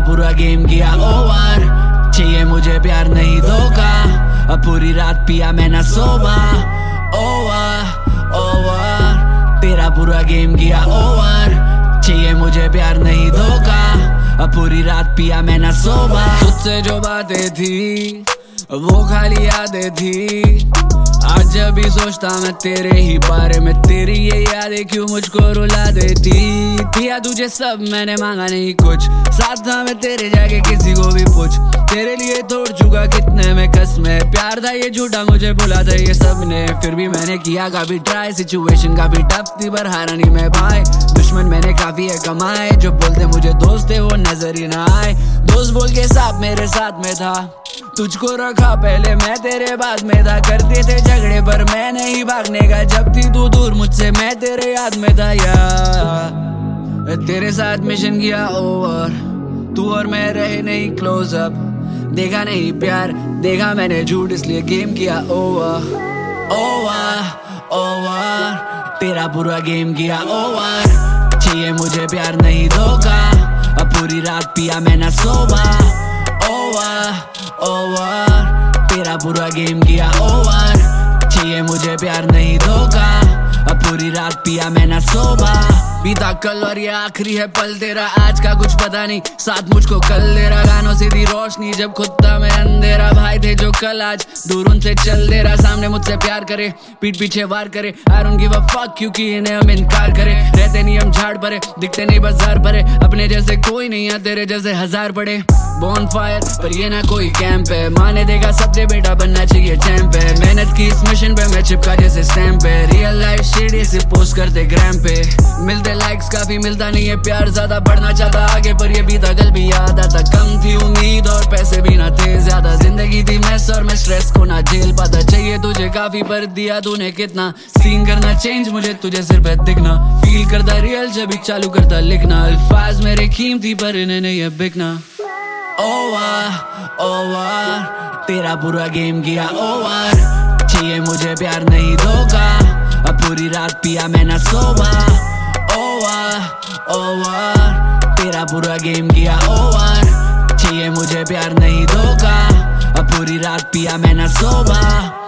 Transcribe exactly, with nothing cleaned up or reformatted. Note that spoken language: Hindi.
पूरा गेम किया ओवर, चाहिए मुझे प्यार नहीं धोखा, अब पूरी रात पिया मैं ना सोबा। ओवर ओवर तेरा पूरा गेम किया ओवर, चाहिए मुझे प्यार नहीं धोखा, अब पूरी रात पिया मैं ना सोबा। तुझसे जो बातें थी वो खाली यादें थी, आज जब भी सोचता मैं तेरे ही बारे में, तेरी ये यादें क्यों मुझको रुला देती। दिया तुझे सब मैंने मांगा नहीं कुछ, साथ था मैं तेरे जाके किसी को भी पूछ, तेरे लिए तोड़ चुका कितने में कसमें, प्यार था ये झूठा मुझे भुला था ये सबने, फिर भी मैंने किया काफी ट्राई, सिचुएशन काफी टफ थी पर हारा नहीं मैं भाई। दुश्मन मैंने काफी है कमाए, जो बोलते मुझे दोस्त थे वो नजर ही ना आए, दोस्त बोल के साथ मेरे साथ में था, तुझको रखा पहले मैं तेरे बाद में था, करते थे झगड़े पर मैं नहीं भागने का, जब थी तू दूर मुझसे मैं तेरे याद में था यार। तेरे साथ मिशन किया ओवर, तू और मैं रहे नहीं क्लोज अप, देखा नहीं प्यार देखा मैंने झूठ इसलिए गेम किया ओवर। ओवर ओवर तेरा पूरा गेम किया ओवर, चाहिए मुझे प्यार नहीं धोखा, अब पूरी रात पिया मैं ना सोबा। ओवर ओवर तेरा पूरा गेम किया ओवर, चाहिए मुझे प्यार नहीं धोखा, अब पूरी रात पिया मैं ना सोबा। बीता कल और ये आखिरी है पल तेरा, आज का कुछ पता नहीं साथ मुझको कल दे रहा, गानों से दी रोशनी जब खुद था मैं अंधेरा, भाई थे जो कल आज दूर उनसे चल दे रहा, सामने मुझसे प्यार करे पीठ पीछे वार करे, I don't give a fuck क्योंकि इन्हें हम इनकार करे, रहते नहीं हम झाड़ परे दिखते नहीं बाजार परे, अपने जैसे कोई नहीं है तेरे जैसे हजार पड़े, बॉन फायर पर ये ना कोई कैंप है, माने देगा सबसे बेटा बनना चाहिए चैंप है, मेहनत की इस मिशन पे मैं चिपका जैसे स्टैम्प है, रियल लाइफ शिट इसे पोस्ट करते ग्राम पे, मिलते लाइक्स काफी मिलता नहीं है प्यार, ज्यादा बढ़ना चाहता आगे पर ये बीता कल भी याद आता, कम थी उम्मीद और पैसे भी ना थे ज्यादा, जिंदगी थी मैस और मैं स्ट्रेस को ना झेल पाता, चाहिए तुझे काफी पर दिया तूने कितना, सीन करना चेंज मुझे तुझे सिर्फ दिखना, फील करता रियल जब भी चालू करता लिखना, अल्फाज मेरे कीमती पर इन्हें नहीं है बिकना। ओवर ओवर तेरा पूरा गेम किया ओवर, चाहिए मुझे प्यार नहीं धोखा, अब पूरी रात पिया मैं ना सोबा। ओवर ओवर तेरा पूरा गेम किया ओवर, चाहिए मुझे प्यार नहीं धोखा, अब पूरी रात पिया मैं ना सोबा।